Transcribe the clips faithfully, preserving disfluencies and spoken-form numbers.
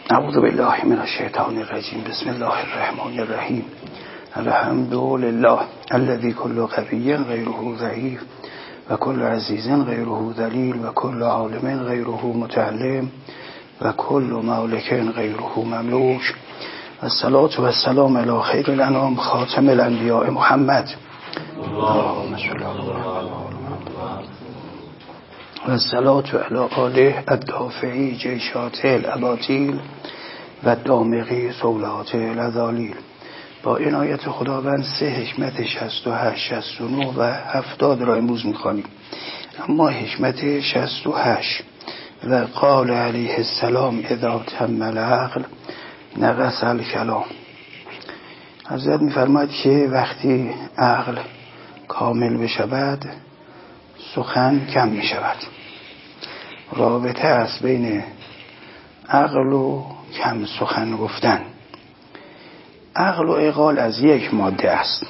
اعوذ بالله من الشیطان الرجیم. بسم الله الرحمن الرحیم. الحمد لله الذي كل قوي غيره ضعيف و كل عزيز غيره ذليل و كل عالم غيره متعلم و كل مالك غيره مملوك. الصلاة والسلام على خير الانام خاتم الانبیاء محمد اللهم صل علی محمد و الصلاة علی آله الدافعی جیشات الاباطیل و دامغی سولات الذالیل. با عنایت خداوند سه حکمت شصت و هشت، شصت و نه و هفتاد را امروز می‌خوانیم. اما حکمت شصت و هشت: و قال علیه السلام اذا تم العقل نقص الکلام. حضرت می‌فرماید که وقتی عقل کامل بشود سخن کم می‌شود. رابطه است بین عقل و کم سخن گفتن. عقل و عقال از یک ماده است.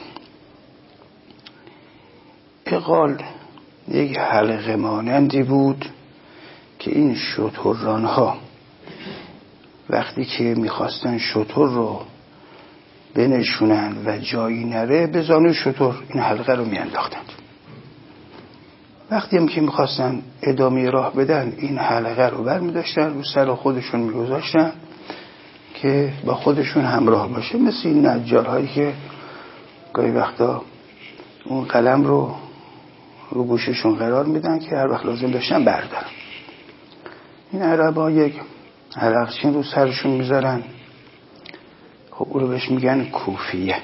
عقال یک حلقه مانندی بود که این شتران ها وقتی که میخواستن شتر رو بنشونن و جایی نره به زانوی شتر این حلقه رو میانداختند. وقتی هم که میخواستن ادامه راه بدن این حلقه رو برمیداشتن رو سر خودشون میگذاشتن که با خودشون همراه باشه، مثل این نجارهایی که گاهی وقتا اون قلم رو رو گوششون قرار میدن که هر وقت لازم داشتن بردارن. این عربا یک حلقچین رو سرشون میذارن، خب اون رو بهش میگن کوفیه.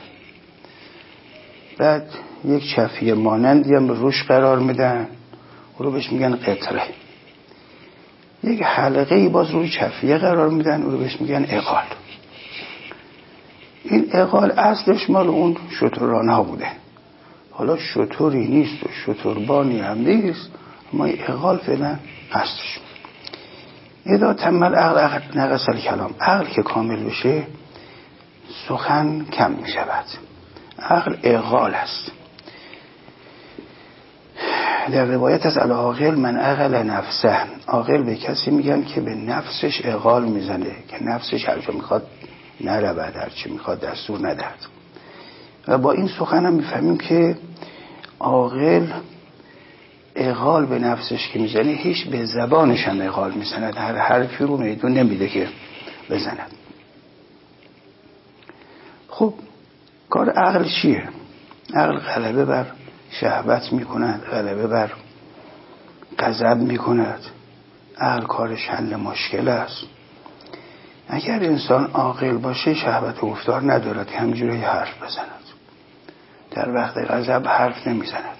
بعد یک چفیه مانندی هم روش قرار میدن، اون رو بهش میگن قطره. یک حلقه ای باز روی چفیه قرار میدن، اون رو بهش میگن عقال. این عقال اصلش مال اون شتران ها بوده. حالا شتری نیست و شتربانی هم نیست، اما این عقال فعلا هستش. اذا تم العقل نقص الکلام. عقل که کامل بشه سخن کم می شود. عقل عقال است. در روایت از العاقل من عقل نفسه. عاقل به کسی میگن که به نفسش عقال میزنه، که نفسش هر جا میخواد نرود، هر چی میخواد دستور ندهد. و با این سخن هم میفهمیم که عاقل عقال به نفسش که میزنه هیچ به زبانش هم عقال میزند، هر حرفی رو میدون نمیده که بزند. خب کار عقل چیه؟ عقل غلبه بر شهوت میکند، غلبه بر غضب میکند. عقل کارش حل مشکل است. اگر انسان عاقل باشه شهوت و گفتار ندارد که همینجوری حرف بزند، در وقت غضب حرف نمیزند.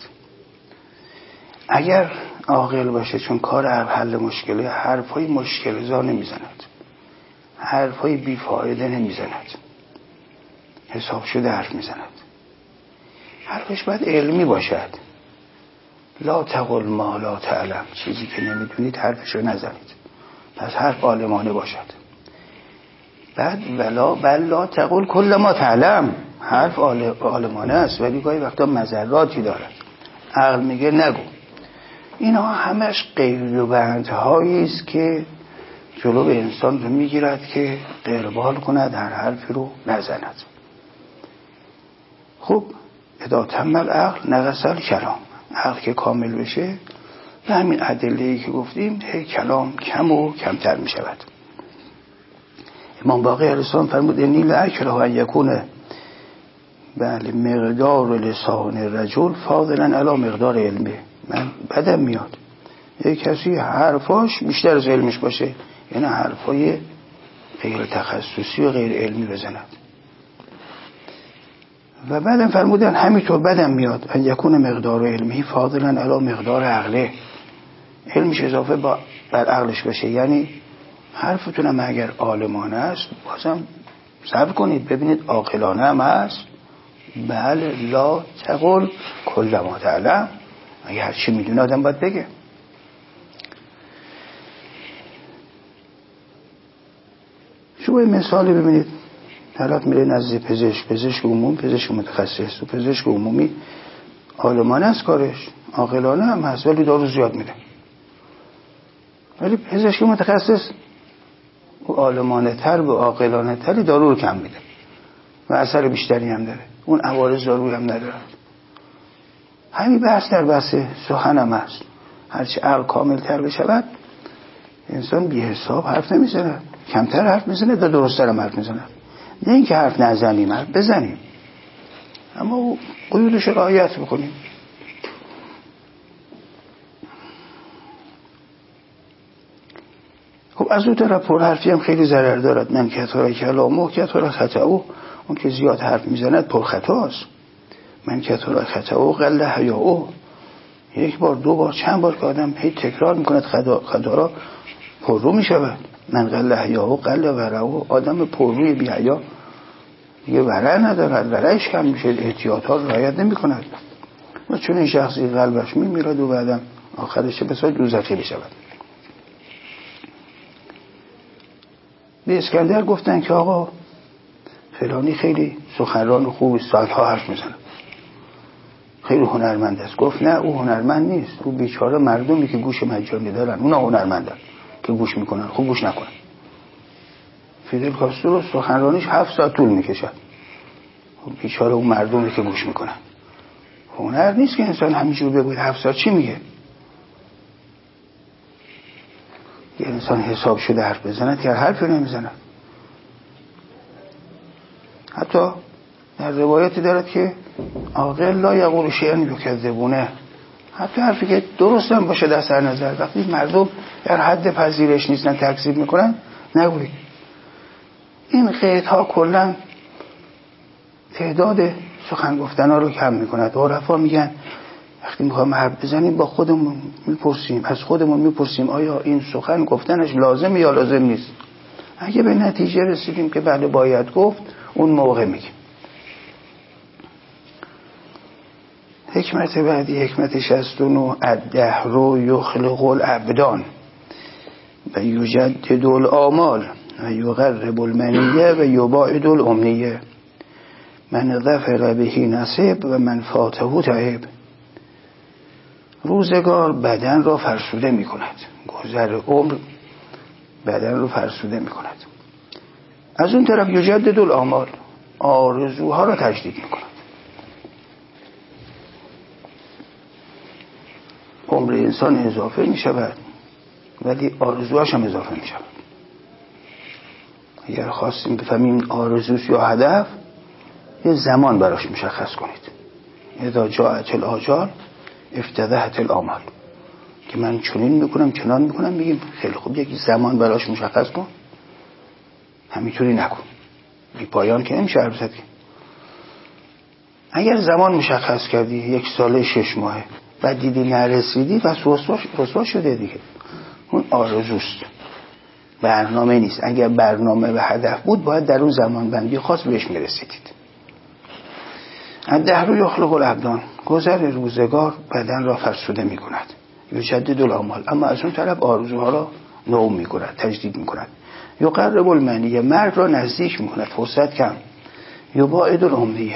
اگر عاقل باشه چون کار عقل حل مشکله، حرفای مشکل زا نمیزند، حرفای بیفایده نمیزند، حساب شده حرف میزند. حرفش باید علمی باشد. لا تقل ما لا تعلم. چیزی که نمیدونید حرفشو نزنید. پس حرف عالمانه باشد. بعد ولا بل لا تقل کل ما تعلم. حرف عالمانه است ولی گاهی وقتا مضراتی دارد. عقل میگه نگو. اینها همش قیدوبندهایی است که جلو انسان رو میگیرد که غیربال کند، هر حرفی رو نزند. خب اذا تم العقل نقص الکلام. عقل که کامل بشه به همین ادله‌ای که گفتیم هی کلام کم و کمتر می شود. امام باقر علیه السلام فرمود انی لاکره ان یکون بله مقدار لسان الرجل فاضلا علی مقدار علمه. من بدم میاد یک کسی حرفاش بیشتر از علمش باشه، یعنی حرفای غیر تخصصی و غیر علمی بزند. و بعدم فرمودن همینطور بدم میاد ان یکون مقدار علمی فاضلا علی مقدار عقله. علمش اضافه با بر عقلش بشه، یعنی حرفتونم اگر عالمانه است بازم صبر کنید ببینید عاقلانه هم هست. بله لا تقل کل ما تعلم. اگه هر چی میدونه آدم باید بگه. شما این مثالی ببینید، طرف میره نزد پزشک، پزشک عمومی، پزشک متخصص. و پزشک عمومی عالمانه است کارش، عاقلانه هم هست ولی دارو زیاد میده. ولی پزشک متخصص او عالمانه تر و عاقلانه تری دارو رو کم میده و اثر بیشتری هم داره. اون عوارض دارویی هم نداره. همین بحث در بحث سخن هم هست. هرچی عقل کامل تر بشود انسان بی حساب حرف نمیزنه، کمتر حرف میزنه تا درست‌تر هم حرف میزنه. نه اینکه حرف نزنیم، حرف بزنیم، اما قیودش رعایت بکنیم. خب از اون طرف پرحرفی هم خیلی ضرر دارد. من کثر کلامه کثر خطأه. اون که زیاد حرف میزند پرخطاست. من کثر خطأه قل حیاءه. یک بار دو بار چند بار که آدم هی تکرار میکند خطا خطا را پررو میشود. من قل حیاءه قل ورعه. آدم پرروی بی حیا دیگه ورع ندارد، ورعش کم میشه، احتیاطات رعایت نمیکند و چون این شخصی قلبش میمیرد و بعدم آخرش به صورت دوزخی بشود. به اسکندر گفتن که آقا فلانی خیلی سخنران خوبی، ساعتها حرف میزنه، خیلی هنرمند است. گفت نه، او هنرمند نیست، او بیچاره مردمی که گوش مجانی دارن اونا هنرمندن که گوش میکنن، خوب گوش نکنن. فیدل کاسترو سخنرانیش هفت ساعت طول میکشد، بیچاره اون مردمی که گوش میکنن. هنر نیست که انسان همینجور بگوید هفت ساعت چی میگه. یه انسان حساب شده حرف بزند که حرفی نمیزند. حتی در روایتی دارد که عاقل لا یقول شیئا یکذبونه. حتی حرفی که درست هم باشه در سر نظر، وقتی مردم در حد پذیرش نیستن تکذیب میکنن نگوید. این قید ها کلا تعداد سخن گفتن ها رو کم میکند. عرفا میگن وقتی میخوام حرف بزنیم با خودمون میپرسیم، از خودمون میپرسیم آیا این سخن گفتنش لازم یا لازم نیست. اگه به نتیجه رسیدیم که بله باید گفت، اون موقع میگیم. حکمت بعدی، حکمت شصت و نه، الدهر یخلق الابدان و یجدد الآمال و یقرب المنیه و یباعد الامنیه. من ظفر بهی نصیب و من فاته تعب. روزگار بدن را فرسوده می کند، گذر عمر بدن را فرسوده می کند. از اون طرف یجدد الآمال، آرزوها را تجدید می کند. عمر انسان اضافه می شود ولی آرزوهاش هم اضافه می شود. اگر خواستیم بفهمیم آرزوست یا هدف، یه زمان براش مشخص کنید. اذا جاءت الاجال افتضحت الآمال، که من چنین میکنم چنان میکنم، بگیم خیلی خوب یک زمان براش مشخص کن، همینطوری نکن، بی پایان که نمیشه حرف زد. اگر زمان مشخص کردی یک ساله شش ماهه بعد دیدی نرسیدی، پس رسوا شده دیگه. اون آرزوست، برنامه نیست. اگر برنامه و هدف بود باید در اون زمان بندی خاص بهش میرسیدید. الدهر یخلق الابدان، گذر روزگار بدن را فرسوده می کند. یجدد الآمال، اما از اون طرف آرزوها را نو می کند، تجدید می کند. یقرب المنیه، مرگ را نزدیک می کند، فرصت کم. یباعد الامنیه،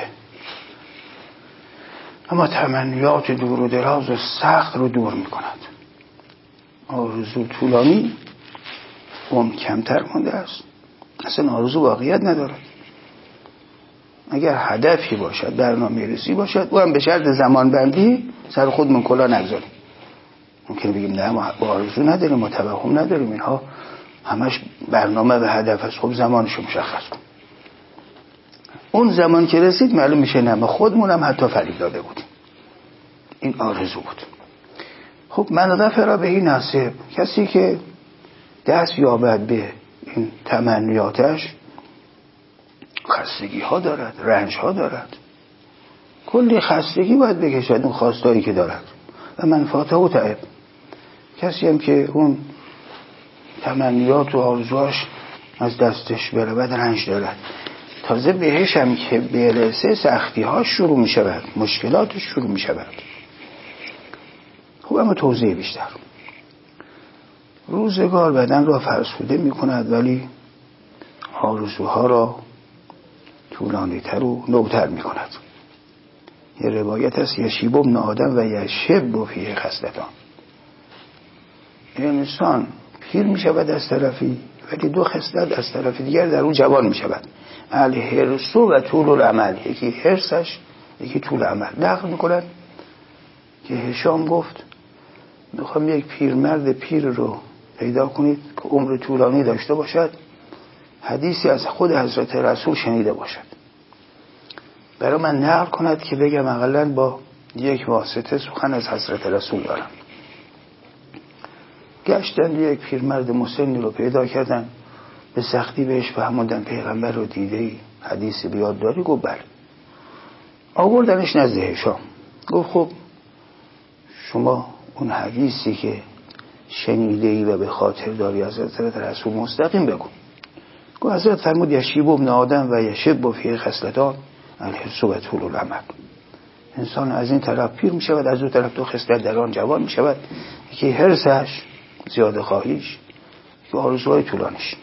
اما تمنیات دور و دراز و سخت رو دور می کند. آرزو طولانی عمر کمتر مانده است. اصلا آرزو واقعیت ندارد. اگر هدفی باشد، برنامه ریزی باشد، او هم به شرط زمان بندی سر خودمون کلا نگذاریم. ممکن بگیم نه ما آرزو نداریم، ما توهم نداریم، اینها همش برنامه و هدف است. خب زمانشو مشخص کن. اون زمان که رسید معلوم میشه نه ما خودمون هم حتی فریب داده بودیم. این آرزو بود. خب من ظفر بهی نصیب، کسی که دست یابد به این تمنیاتش خستگی ها دارد، رنج ها دارد، کلی خستگی باید بکشد اون خواستایی که دارد. و منفعته و تعب، کسی هم که اون تمنیات و آرزوهاش از دستش بره بعد رنج دارد. تازه بهش هم که برسه سختی ها شروع می شود، مشکلاتش شروع می شود. خب اما توضیح بیشتر. روزگار بدن را فرسوده می کند ولی آرزوها را طولانی تر و نوتر می کند. یه روایت است یشیب ابن آدم و یشب فیه خصلتان. انسان پیر می شود از طرفی، ولی دو خصلت از طرف دیگر در اون جوان می شود. الحرص و طول العمل، یکی حرصش یکی طول عمل. نقل میکنن که هشام گفت میخوام یک پیرمرد پیر رو پیدا کنید که عمر طولانی داشته باشد، حدیثی از خود حضرت رسول شنیده باشد، برای من نقل کند که بگم اقلا با یک واسطه سخن از حضرت رسول دارم. گشتن یک پیرمرد مسنی رو پیدا کردن، به سختی بهش فهموندن پیغمبر رو دیده ای، حدیثی بیاد داری؟ گفت بله. آوردنش نزد هشام، گفت خب شما اون حدیثی که شنیده ای و به خاطر داری از حضرت رسول مستقیم بگو. گفت حضرت فرمود یشیب ابن آدم و یشب فی خصلتان الحرص و طول العمل. انسان از این طرف پیر می شود، از اون طرف دو خصلت در آن جوان می شود، یکی حرصش، زیاده خواهیش، یکی آرزوهای طولانیش.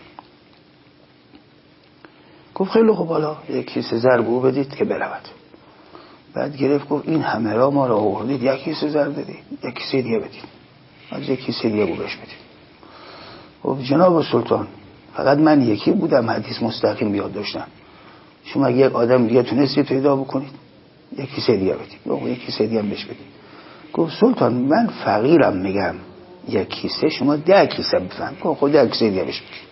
گفت خیلی خوب، حالا یک کیسه زر به او بدید که برود. بعد گرفت گفت این همه را ما را آوردید، یک کیسه زر بدید، یک کیسه دیگه بدید، از یک کیسه دیگه بو بهش بدید. گفت جناب سلطان فقط من یکی بودم حدیث مستقیم بیاد داشتم، شما اگه یک آدم دیگه تونستید پیدا بکنید یک کیسه دیگه بدید. گفت یک کیسه دیگه هم بهش بدید. گفت سلطان من فقیرم، میگم یک کیسه، شما ده کیسه بفهم. گفت خود ده کیسه دیگه بهش بدید.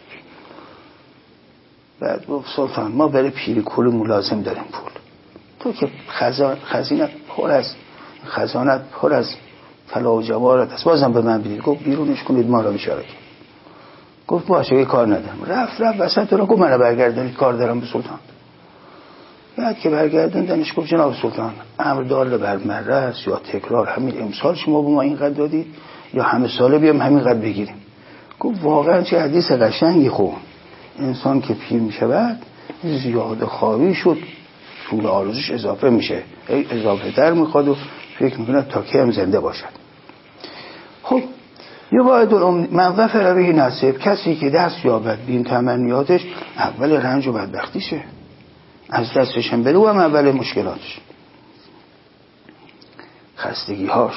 بعد گفت سلطان ما برای پیری کلمون لازم داریم پول، تو که خزان خزینت پر از خزانت پر از طلا و جواهرات است، بازم به من بدید. گفت بیرونش کنید ما را بیچاره. گفت باشه یه کار ندارم. رفت رفت وسط را گفت منو برگردانید کار دارم به سلطان. بعد که برگردوندنش گفت جناب سلطان امر دال بر مره است یا تکرار، همین امسال شما به ما اینقدر دادید یا همه ساله بیام همینقدر بگیریم؟ گفت واقعا چه حدیث قشنگی. خوب انسان که پیر می شود زیاده خواهی شد، طول آرزوش اضافه میشه، اضافه تر میخواد و فکر میکنه تا که هم زنده باشد. خب یه باید من غفر به نصیب، کسی که دست یابد بین تمنیاتش اول رنج و بدبختیشه، از دستش هم بره و هم اول مشکلاتش، خستگی هاش.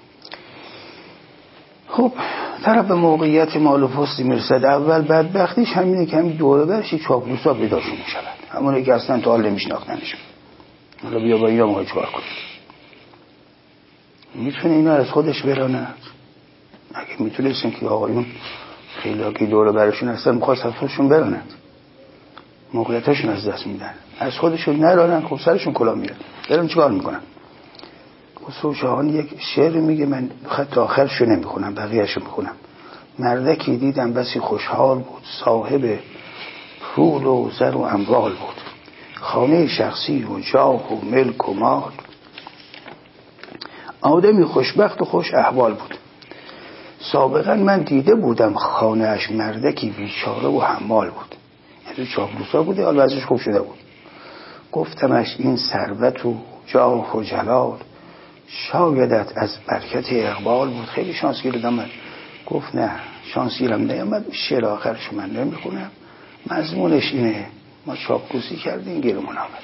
خب طرف به موقعیت مال و پستی میرسد، اول بدبختیش همینه که همین دوره برشی چاپلوسا پیداشون میشود، همونه که اصلا تا حال نمیشناختنشون. حالا بیا با اینا ما چکار کنیم؟ میتونه اینا از خودش براند؟ اگه میتونستن که آقایون خیلی که دوره برشون هستن میخواست از خودشون براند، موقعیتشون از دست میدن، از خودشون نرانن، خب سرشون کلا میره، برم چکار میکنن؟ خسرو شاهان یک شعر میگه، من خط آخرشو نمیخونم بقیهشو میخونم. مردکی دیدم بسی خوشحال بود، صاحب پول و زر و اموال بود، خانه شخصی و جاه و ملک و مال، آدمی خوشبخت و خوش احوال بود. سابقا من دیده بودم خانه اش مردکی بیچاره و حمال بود، یعنی چاپلوسا بوده، حال وضعش خوب شده بود. گفتمش این ثروت و جاه و جلال شایدت از برکت اقبال بود، خیلی شانس گیردم من. گفت نه شانس گیرم نیامد، شعر آخرش من نمیخونم، مضمونش اینه ما چاپلوسی کردیم گیرمون آمد.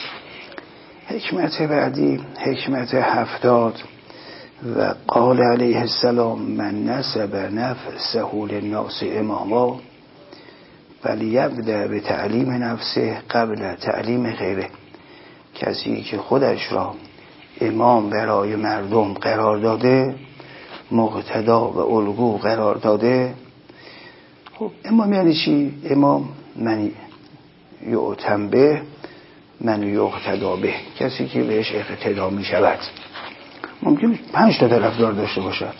حکمت بعدی حکمت هفتاد. و قال علیه السلام من نسب نفسه للناس اماما فلیبدأ به تعلیم نفسه قبل تعلیم غیره. کسی که خودش را امام برای مردم قرار داده، مقتدا و الگو قرار داده. خب امام یعنی چی؟ امام من یعتم به، من یقتدا به، کسی که بهش اقتدا می شود. ممکنه پنج تا طرفدار داشته باشد،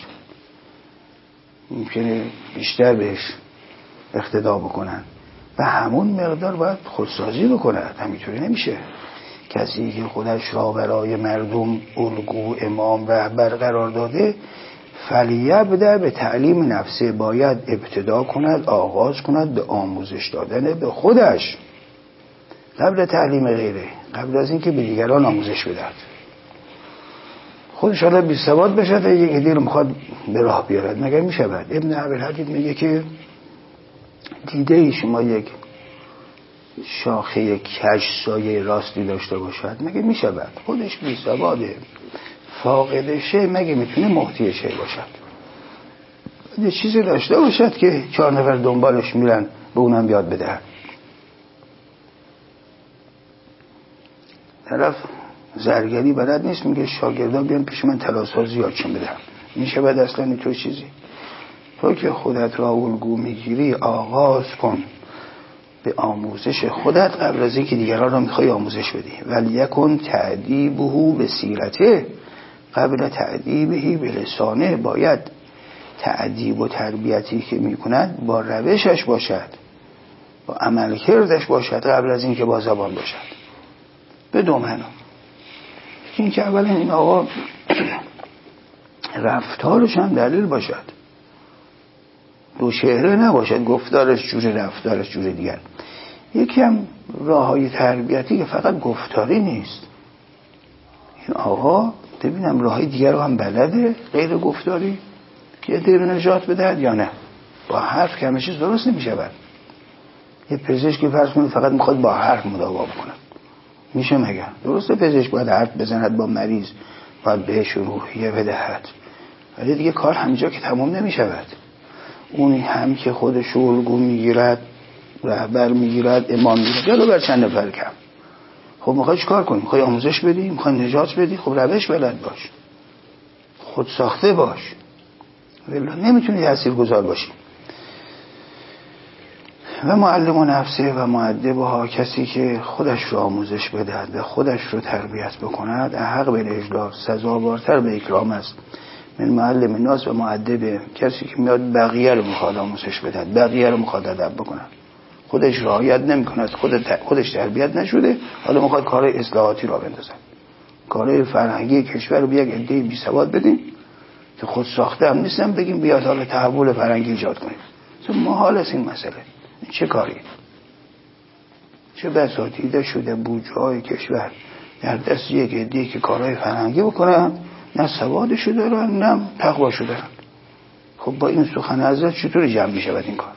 ممکنه بیشتر بهش اقتدا بکنن و همون مقدار باید خودسازی بکند، همینطوری نمیشه. کسی که خودش را برای مردم الگو امام رهبر قرار داده، فلیبدأ به تعلیم نفسه، باید ابتدا کند، آغاز کند به آموزش دادن به خودش قبل تعلیم غیره، قبل از اینکه به دیگران آموزش بدهد. خودش حالا بی سواد بشه تا یک ایده رو میخواد به راه بیارد، مگر میشود؟ ابن ابی‌الحدید میگه که دیده ای شما یک شاخه کج سایه راستی داشته باشد؟ مگه میشود؟ خودش بی سواده، فاقد شی، مگه میتونه محتی شی باشد؟ یه چیزی داشته باشد که چهار نفر دنبالش میرن به اونم یاد بدهن. طرف زرگری بلد نیست، میگه شاگردا بیان پیش من طلاسازی یادشون بدم. میشه بعد اصلا اینطور چیزی؟ تو که خودت را الگو میگیری آغاز کن به آموزش خودت قبل از اینکه دیگران را میخوای آموزش بدی. ولی یکن تعدیبه به سیرته قبل تعدیبه به لسانه. باید تعدیب و تربیتی که میکند با روشش باشد، با عمل کردش باشد قبل از اینکه با زبان باشد. به دو معنا. این که اولا این آقا رفتارش هم دلیل باشد، دو چهره نباشد، گفتارش جور رفتارش جور دیگر. یکی هم راه های تربیتی که فقط گفتاری نیست. این آقا ببینم راه های دیگر رو هم بلده غیر گفتاری که دیر نجات بدهد یا نه. با حرف که همه چیز درست نمیشه. بر یه پزشکی فرض کنید فقط میخواد با حرف مداوا کنه، میشه مگه؟ درسته پزشک باید حرف بزند با مریض، باید بهش روحیه بدهد، ولی دیگه کار همینجا که تمام نمیشود. اون هم که خودش رو الگو میگیرد، رهبر میگیرد، امام میگیرد، جلو بر چند نفر کم. خب میخوای چیکار کنی؟ میخوای آموزش بدی؟ میخوای نجات بدی؟ خب روش بلد باش، خود ساخته باش، ولی نمیتونی تاثیرگذار باشی. و معلم و نفسه و مؤدبها، کسی که خودش رو آموزش بدهد و خودش رو تربیت بکند، احق به اجلال، سزاوارتر به اکرام است من معلم الناس و مؤدب، کسی که میاد بقیه رو میخواد آموزش بدهد، بقیه رو میخواد ادب بکند، خودش رعایت نمیکند، خودش تربیت نشده، حالا میخواد کارهای اصلاحاتی را بندازد، کارهای فرهنگی کشور رو به یک عده بی سواد بدیم که خود ساخته هم نیستن، بگیم بیاد حالا تحول فرهنگی ایجاد کنیم. چون محال است این مسئله. این چه کاری؟ چه بساطیده شده بودجه‌های کشور در دست یک عده که کارهای فرهنگی بکنن، نه سوادشو دارن نه تقواشو دارن. خب با این سخن حضرت چطور جمع میشه این کار؟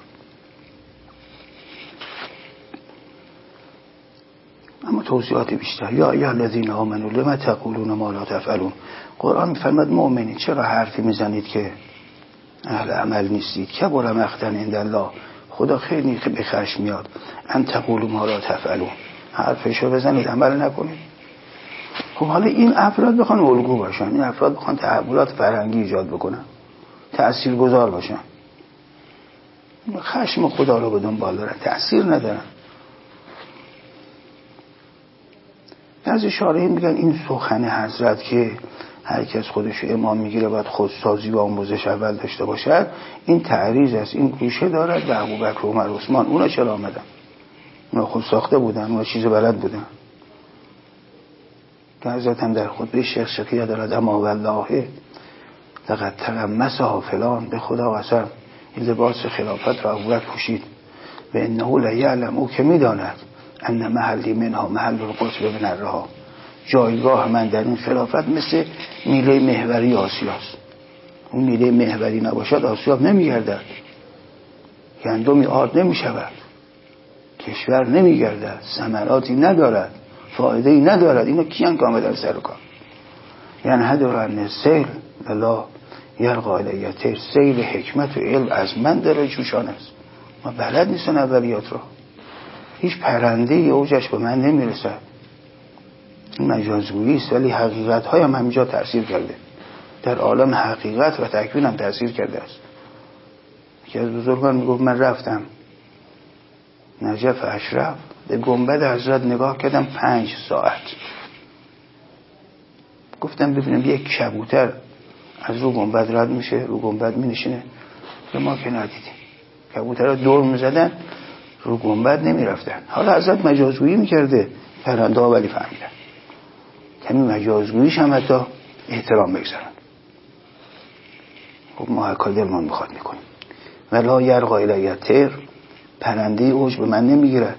اما توضیحات بیشتر. یا ایها الذین آمنوا لما تقولون ما لا تفعلون. قرآن میفرماد مؤمنین چرا حرفی میزنید که اهل عمل نیستید؟ کبر مقتا عند الله، خدا خیلی به خشم میاد. ان تقولوا ما لا تفعلون، حرفشو بزنید عمل نکنید. خب حالا این افراد بخوان الگو باشن، این افراد بخوان تحولات فرهنگی ایجاد بکنن، تأثیرگذار باشن، خشم خدا رو به دنبال دارن، تأثیر ندارن. بعضی شارحین میگن این سخن حضرت که هر کس خودش امام میگیره باید خودسازی و آموزش اول داشته باشد، این تعریض است، این گوشه دارد به ابوبکر و عمر و عثمان. اونا چرا آمدن؟ اونا خود ساخته بودن، اونا چیز بلد بودن. که حضرت هم در خطبه شیخ شقیه دارد اما والله لقد تلمسها فلان، به خدا قسم این لباس خلافت را ابوبکر پوشید و انه لیعلم، او که میداند ان محلی منها محل القطب من الرها، جایگاه من در این خلافت مثل میله محوری آسیاست. اون میله محوری نباشد آسیا نمیگردد، گندمی آرد نمیشود، کشور نمیگردد، ثمراتی ندارد، فایده‌ای ندارد. اینو کیان که آمدن سر کار؟ یعنی هدرن سیل ولا یرقا الیتر، سیل حکمت و علم از من داره جوشان است. ما بلد نیستن اولیات رو، هیچ پرنده ی اوجش به من نمیرسد. این مجازگویی است، ولی حقیقت های هم همینجا تأثیر کرده، در عالم حقیقت و تکوین هم تأثیر کرده است. یکی از بزرگان میگفت من رفتم نجف اشرف، به گنبد حضرت نگاه کردم پنج ساعت. گفتم ببینم یک کبوتر از رو گنبد رد میشه، رو گنبد مینشینه؟ به ما که ندیدیم. کبوترها دور میزدن رو گنبد نمیرفتن. حالا حضرت مجازگویی میکرده پرنده ها، ولی فهمیدن کمی مجازگوییش هم حتی احترام بگذارن. خب ما حکای دلمان بخواد میکنیم. ولا یرقا الیتر، پرنده اوج به من نمیگیرد.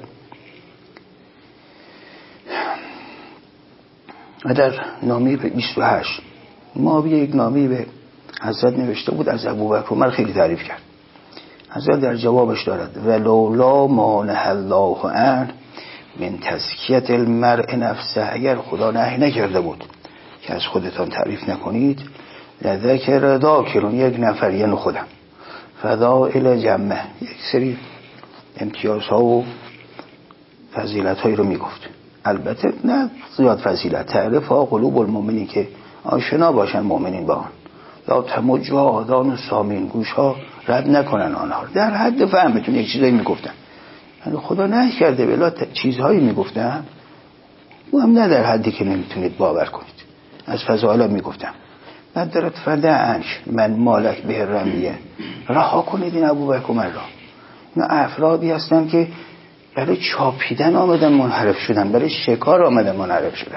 و در نامه بیست و هشت ما یک نامه به حضرت نوشته بود، از ابوبکر عمر خیلی تعریف کرد. حضرت در جوابش دارد ولولا مانع الله عنه من تزکیت المرء نفسه، اگر خدا نهی نکرده بود که از خودتان تعریف نکنید، لذکر ذاکرون، یک نفر یعنی خودم فضائل جمع، یک سری امتیازها و فضیلت‌هایی رو میگفت. البته نه زیاد فضیلت، تعرف ها قلوب المؤمنین، که آشنا باشن مؤمنین با آن. لا تمج و آذان و سامین، گوش ها رد نکنن آنها، در حد فهمتون یک چیزایی میگفتن. یعنی خدا نکرده بلا چیزهایی میگفتن او هم نه در حدی که نمیتونید باور کنید. از فضائل میگفتم ندارد فدعنش من مالک به رمیه، رها کنید این ابوبکر من را. اینا افرادی هستن که برای چاپیدن آمدن منحرف شدن، برای شکار آمدن منحرف شدن.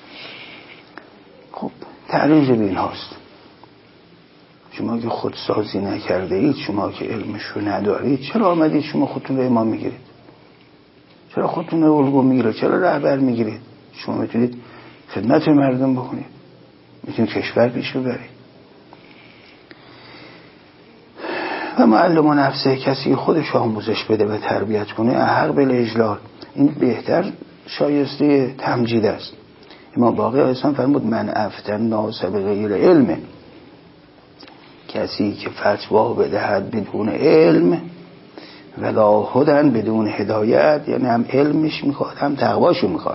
خب تعریض به این هاست. شما که خودسازی نکرده اید، شما که علمشو ندارید، چرا آمدید شما خودتون رو امام میگیرید؟ چرا خودتون رو الگو میگیرید؟ چرا رهبر میگیرید؟ شما میتونید خدمت مردم بکنید، میتونید کشور پیش ببرید. و معلم و نفسه، کسی خودش آموزش بده و تربیت کنه، حق بالاجلال، این بهتر شایسته تمجید است. امام باقر علیه السلام فرمود من افتن ناس بغیر علم، کسی که فتوا بدهد بدون علم ولا هدن بدون هدایت، یعنی هم علمش میخواد هم تقواشو میخواد،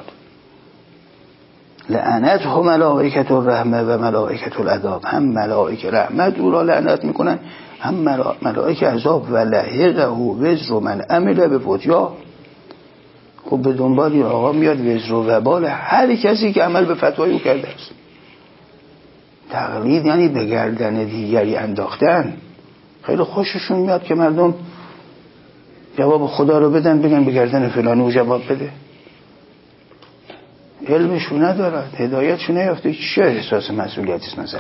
لعنت هم ملائکت الرحمه و ملائکت العذاب، هم ملائکه رحمت او را لعنت میکنن، هم ملائکه عذاب، و لحقه وزر من عمل به فتیا. خب به دنبال این آقا میاد وزر و وبال هر کسی که عمل به فتوای او کرده است. تقلید یعنی به گردن دیگری انداختن. خیلی خوششون میاد که مردم جواب خدا رو بدن، بگن به گردن فلانی او جواب بده. علمشو ندارد، هدایتشو نیافته، چه احساس مسئولیتیست؟ مثلا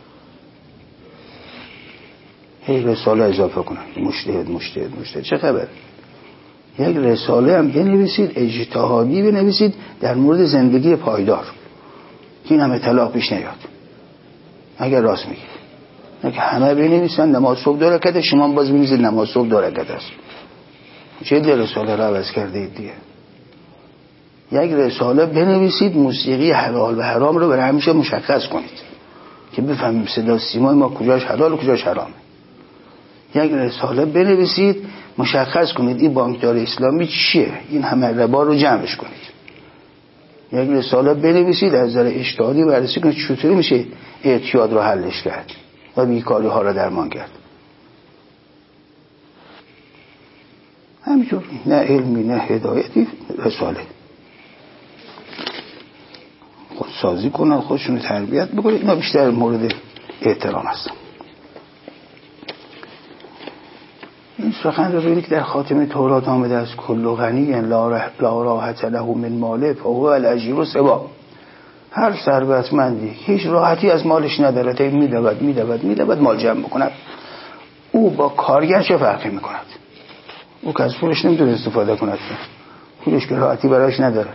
هی رساله اضافه کنن، مجتهد مجتهد مجتهد، چه خبر؟ یک رساله هم بنویسید اجتهادی بنویسید در مورد زندگی پایدار که این همه طلاق پیش نیاد، اگر راست میگید. اگه همه بنویسن نماز صبح دو رکعت، شما باز بنویسید نماز صبح دو رکعت است، چه دل رساله رو عوض کرده اید دیگه؟ یک رساله بنویسید موسیقی حلال و حرام رو برای همیشه مشخص کنید که بفهمیم صدا سیمای ما کجاش حلال و کجاش حرامه. یک رساله بنویسید مشخص کنید این بانکدار اسلامی چیه، این همه ربا رو جمعش کنید. یک رساله بنویسید از نظر اجتهادی بررسی کنید چطوری میشه اعتیاد رو حلش کرد و بیکاری ها رو درمان کرد. همینطور نه علمی نه هدایتی، رساله خودسازی کنن، خودشون تربیت بکنن. اینا بیشتر مورد احترام هستن. این سخن رو ببینید که در خاتمه تورات آمده است کل غنی لا راحت له من ماله فهو الاجیر سبا. هر ثروتمندی هیچ راحتی از مالش نداره، تا میدود میدود میدود مال جمع بکند، او با کارگر چه فرقی میکند؟ او که از پولش نمیتونه استفاده کند، پولش که راحتی براش نداره.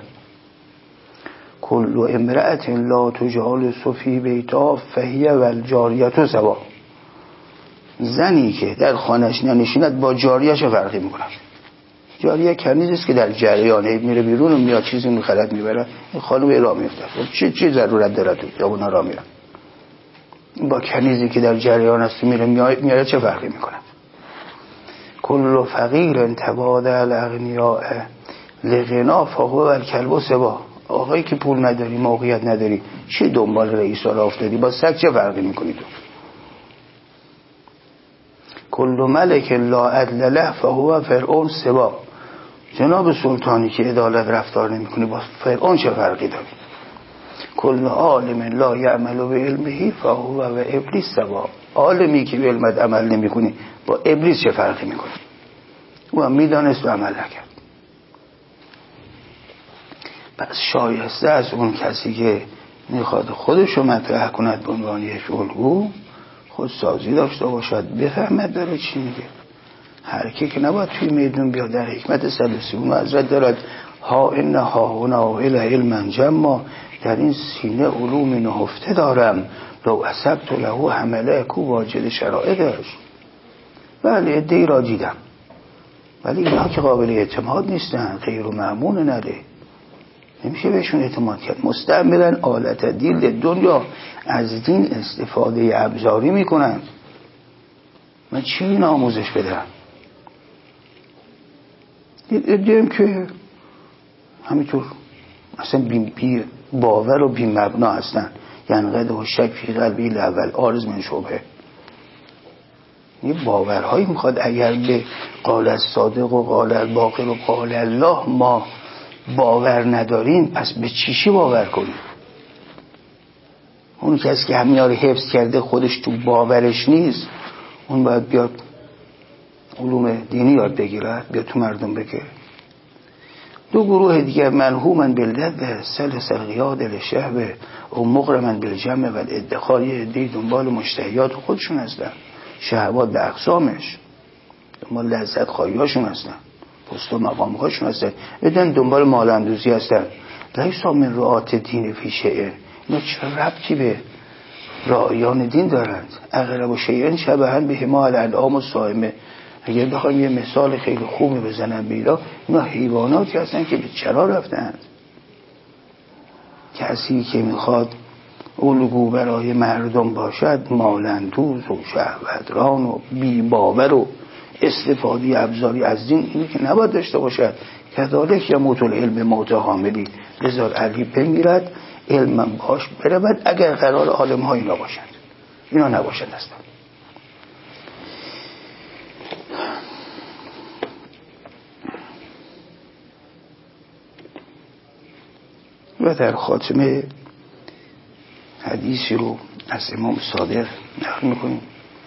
کل امرأت لا تجالس فی بیتها فهی والجاریة سوا. زنی که در خانهش ننشیند با جاریه چه فرقی میکنه؟ جاریه کنیزی است که در جریانه میره بیرون و میاد چیزی میخرد میبره، این خانم راه میفته، چه چه ضرورت داره تو خیابونا راه میره؟ با کنیزی که در جریان است میره میاد چه فرقی میکنه؟ کل فقیر تبادل الاغنیاء لغنا فهو الکلب سبا. آقایی که پول نداری، موقعیت نداری، چه دنبال رئیس را افتادی؟ با سگ چه فرقی میکنی تو؟ کل ملک لا عدل له فهو فرعون سبا. جناب سلطانی که عدالت رفتار نمیکنی، با فرعون چه فرقی داری؟ کل عالم لا یعمل به علمه فهو و ابلیس سبا. عالمی که به علمت عمل نمیکنی با ابلیس چه فرقی میکنی؟ او هم میدانست و عمل نکرد. پس شایسته از اون کسی که میخواد خودش رو مطرح کند به عنوان یک الگو، خودسازی داشته باشد، بفهمد داره چی میگه. هر کی که نباید توی میدون بیاد. در حکمت سلسی اون حضرت دارد ها این ها هنا اله علما جما، در این سینه علوم نهفته دارم لو اصبت له حمله کو واجد شرائطش. بله ادعی را دیدم، ولی اینها که قابل اعتماد نیستن، غیر و مأمون نده، نمیشه بهشون اعتماد کرد. مستعملن آلت دیل دنیا، از دین استفاده ابزاری میکنن. من چی این آموزش بدم؟ دیدیم که همینطور اصلا بی, بی باور و بی مبنا هستن. یعنی قد و شک فی قلبی الاول عارض من شبهه. این باورهایی میخواد اگر به قال الصادق و قال الباقر و قال الله ما باور نداریم، پس به چیشی باور کنیم؟ اون کسی که همینا رو حفظ کرده خودش تو باورش نیست، اون باید بیاد علوم دینی یاد بگیرد، بیاد تو مردم بگه. دو گروه دیگر منهومن باللذة سلس الغیاد للشهوة و مغرمن بالجمع و الادخار، یه عده‌ای دنبال مشتهیات خودشون هستن، شهوات به اقسامش، دنبال لذت خواهیاشون هستن، پست و مقام هاشون هستن، بدن دنبال مال اندوزی هستن. لیسا من رعات دین فی شیء، اینا چه ربطی به رعایان دین دارند؟ اقرب شیء شبهن بهما الانعام الصائمه. اگر بخوایم یه مثال خیلی خوبی بزنم بیرا، اینا حیواناتی هستن که به چرا رفتند. کسی که میخواد الگو برای مردم باشد، مالندوز و شهوتران و بی باور و استفاده ابزاری از دین، اینی که نباید داشته باشد. کذالک یموت العلم موت حاملی، لذا علی بمیرد علم باش برود، اگر قرار عالم ها اینا باشند. اینا نباشند اصلا. و در خاتمه حدیثی رو از امام صادق نقل میکنیم،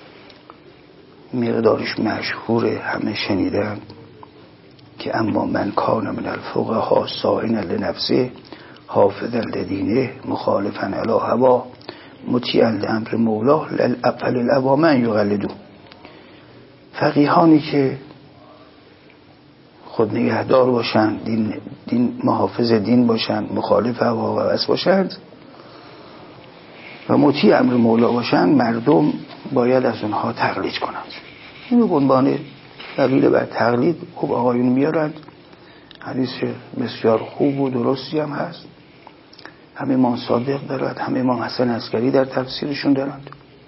مقدارش مشهوره، همه شنیدن، که اما من کان من الفقهاء صائنا لنفسه حافظا لدینه مخالفا علی هوا مطیعا لامر مولاه للافعل الاوامن یقلدو. فقیهانی که خود نگهدار باشند، دین, دین محافظ دین باشند، مخالف هوا و هوس باشند و مطیع امر مولا باشند، مردم باید از اونها تقلید کنند. این به عنوان دلیل بر تقلید خوب آقایون میارند. حدیث بسیار خوب و درستی هم هست، هم امام صادق دارد، هم امام حسن عسکری در تفسیرشون دارند،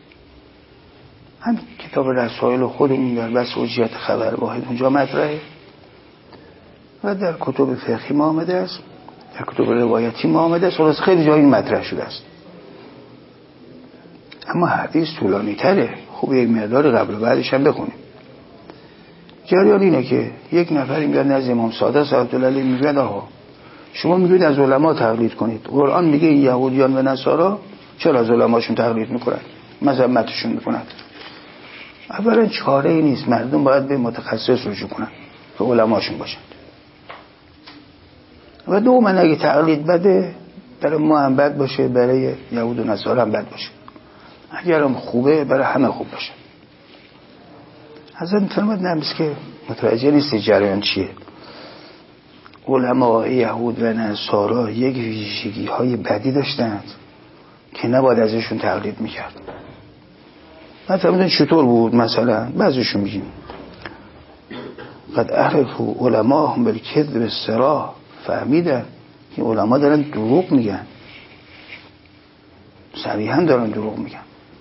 هم کتاب رسائل خودمون در بس حجیت خبر واحد اونجا مطرحه و در کتب فقهی ما آمده است، در کتب روایتی ما آمده است، خلاص خیلی جایی مطرح شده است. اما حدیث طولانی تره، خوب یک مقدار قبل و بعدش هم بخونیم. جریان اینه که یک نفری میاد نزد امام صادق صلوات الله علیه میگه آقا شما میگید از علما تقلید کنید، قرآن میگه یهودیان و نصارا چرا از علماشون تقلید میکنن، مذمتشون میکنن؟ اولا چاره ای نیست، مردم باید به متخصص رجوع کنن که علماشون باشن. و دوما اگه تقلید بده، برای ما هم بد باشه، برای یهود و نصارا هم بد باشه. اگر هم خوبه برای همه خوب باشه. حضرت میفرماد نمیست که متوجه نیست جریان چیه. علماء یهود و نصارا یک ویژگی های بدی داشتند که نباید ازشون تقلید میکرد. من فهمیدن چطور بود؟ مثلا بعضیشون میگیم قد عرفوا علماءهم بالکذب الصراح، فهمیدن که علما دارن دروغ میگن، صریحا دارن دروغ میگن.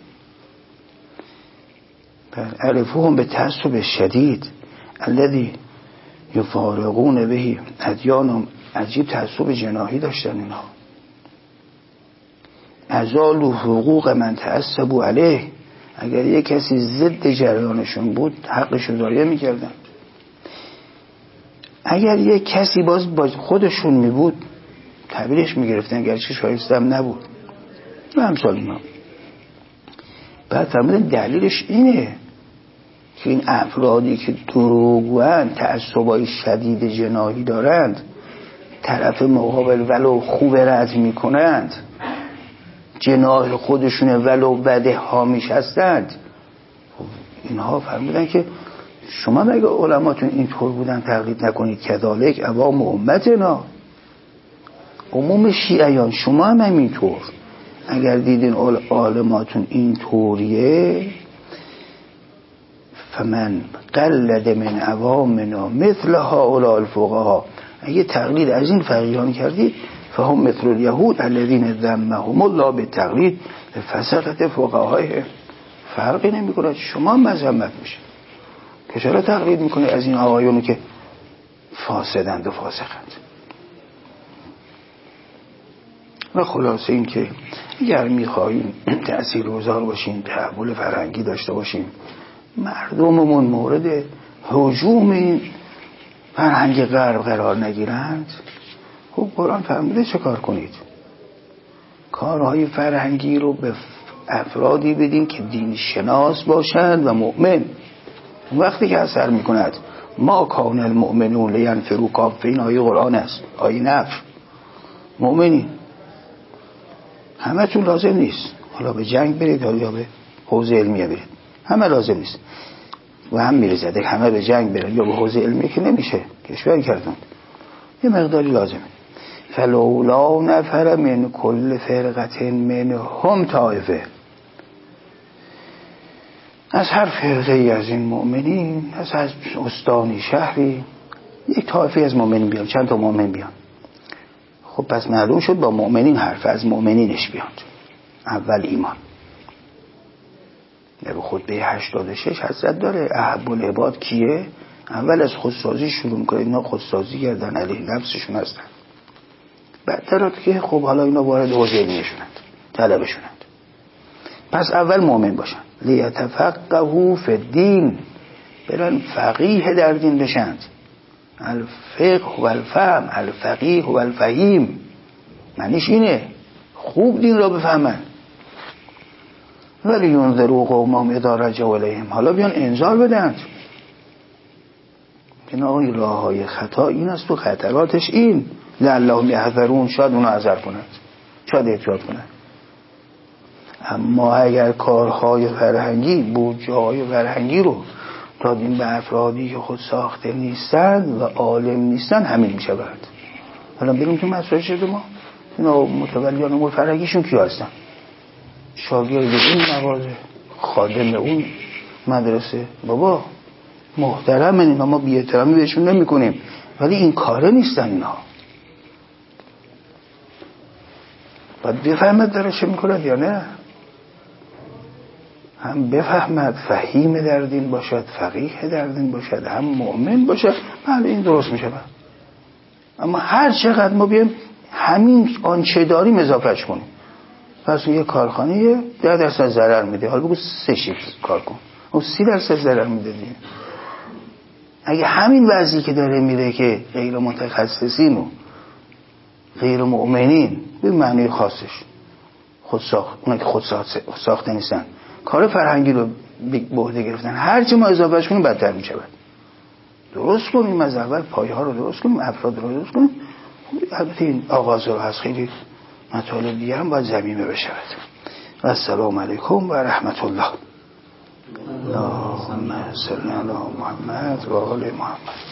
عرفوهم به تعصب شدید الذي یفارقون به ادیانهم، عجیب تعصب جناحی داشتن اینها. ازالوا حقوق من تعصبوا علیه، اگر یک کسی ضد جریانشون بود حقشو ضایع میکردن. اگر یک کسی باز با خودشون می بود تعبیرش میگرفتن گرچه شایسته هم نبود و همسال اینا. بعد فرمودن دلیلش اینه که این افرادی که دروغگوان، تعصبای شدید جناحی دارند، طرف مقابل ولو خوب رد میکنند، جناح خودشونه ولو بده حامیش هستند. اینها فرمودن که شما مگه علماتون اینطور بودن تقلید نکنید؟ کذالک عوام امتنا، عموم شیعیان شما هم همینطور. اگر دیدین علماتون اینطوریه، فمن قلد من عوامنا مثل هؤلاء الفقهاء، اگه تقلید از این فقیهان کردید، فهم مثل الیهود الذین ذمهم الله بالتقلید فسقط فقهاء، فرقی نمیکنه، شما مذمت میشه که چرا تقلید میکنه از این آقایونو که فاسدند و فاسقند. و خلاصه این که اگر میخواییم تأثیرگذار باشیم، تحول فرهنگی داشته باشیم، مردممون مورد هجوم این فرهنگ غرب قرار نگیرند، خب قرآن فرموده چه کار کنید؟ کارهای فرهنگی رو به افرادی بدین که دین شناس باشند و مؤمن. وقتی که اثر میکند ما کان المؤمنون لینفروا کافه، این آیه قرآن است، آیه نفر. مؤمنین همه تون لازم نیست حالا به جنگ برید یا به حوزه علمیه برید، همه لازم نیست و هم میرزده همه به جنگ برید یا به حوزه علمیه که نمیشه، کشوری کردن یه مقداری لازمه. فلولا نفر من کل فرقه منهم طائفه، از هر فرقه ای از این مؤمنین، از از استانی شهری یک طائفه از مؤمنین بیان، چند تا مؤمن بیان. خب پس معلوم شد با مؤمنین حرف از مؤمنینش بیان. اول ایمان. در خطبه هشتاد و شش حضرت داره احب العباد کیه؟ اول از خودسازی شروع میکنه، اینا خودسازی کردن علیه نفسشون هستن. بعد که خب حالا اینا وارد حوزه علمیشونند، طلبشونند. پس اول مؤمن باشن، لیتفقهوا فی الدین، برن فقیه در دین بشند. الفقه و الفهم، الفقیه و الفهیم، معنیش اینه خوب دین را بفهمن. ولی ینذروا قومهم اذا رجعوا الیهم، حالا بیان انذار بدن که نه آقای راه های خطا این است و خطراتش این، لعلهم یحذرون، شاید اونو حذر کنند، شاید احتیاط کنند. اما اگر کارهای فرهنگی، بودجه‌های فرهنگی رو دادیم به افرادی که خود ساخته نیستند و عالم نیستند، همین می شود. حالا بریم تو مسئله شده ما اینا متولیان امور فرهنگیشون کیا هستن؟ شاگرد این مغازه، خادم اون مدرسه. بابا محترم اینا، ما بی احترامی بهشون نمی کنیم، ولی این کاره نیستن اینا. باید بفهمد داره چه میکنه یا نه، هم بفهمد، فهیم در دین باشد، فقیه در دین باشد، هم مؤمن باشد، بله این درست میشه. اما هر چقدر ما بیم همین آنچه داریم اضافهش کنیم، پس یه کارخانه ده درصد ضرر میده، حالا بگو سه شیفت کار کن، اون سی درصد ضرر میده دیگه. اگه همین وضعی که داره میره که غیر متخصصین و غیر مؤمنین به معنی خاصش خود ساخت، اونا که خود ساخته نیستن، کار فرهنگی رو به عهده گرفتن، هرچی ما اضافهش کنیم بدتر میشه. درست کنیم از اول پایه ها رو درست کنیم، افراد رو درست کنیم. البته این آغاز رو هست، خیلی مطالب دیگه هم باید ضمیمه بشود. و السلام علیکم و رحمت الله. اللهم صل علی محمد و آل محمد.